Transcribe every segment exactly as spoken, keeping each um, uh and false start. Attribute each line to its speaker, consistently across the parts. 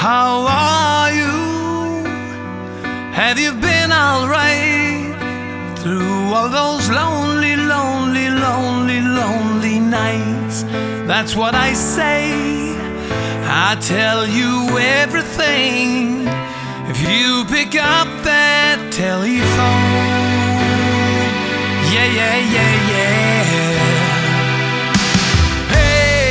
Speaker 1: How are you? Have you been alright through all those lonely, lonely, lonely, lonely nights? That's what I say. I tell you everything if you pick up that telephone. Yeah, yeah, yeah, yeah. Hey,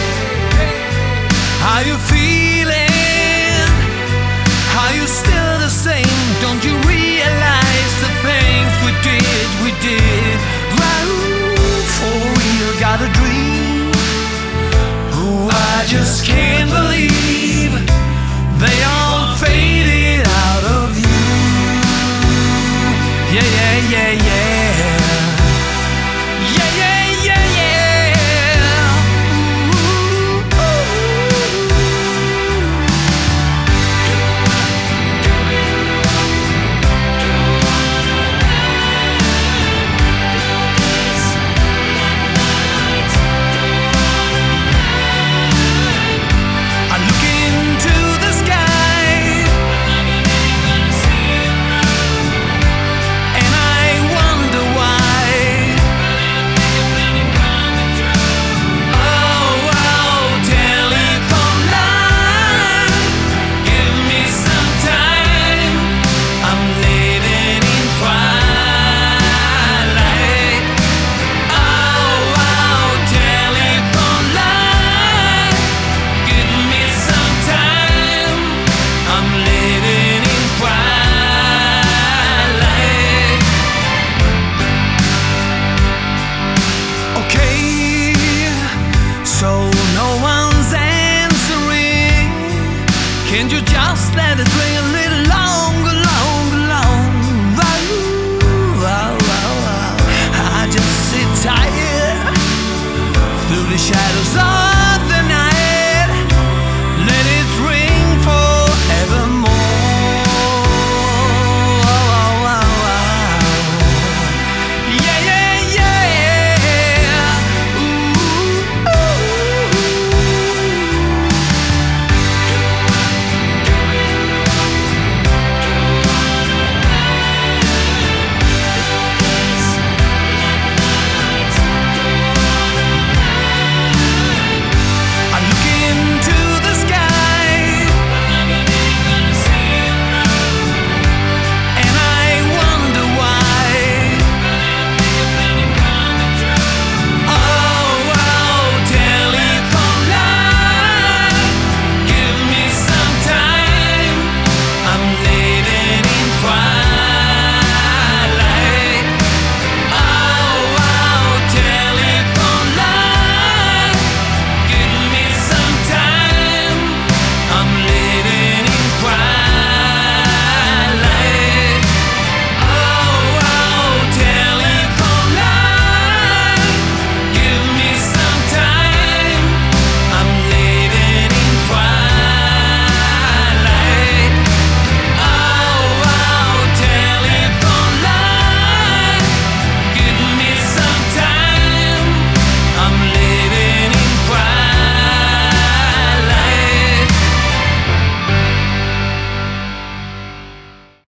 Speaker 1: how you feeling? Are you still the same? Don't you realize the things we did, we did right for real? Got a dream. Oh, I just can't believe they all faded out of you. Yeah, yeah, yeah, yeah. Yeah, yeah, yeah, yeah. Ooh, ooh. I look into the sky and I wonder why. Oh, oh, telephone line, give me some time. I'm living in twilight. Oh, oh, telephone line, give me some time. I'm living in twilight. Okay, so no one's answering. Can't you just let it ring a little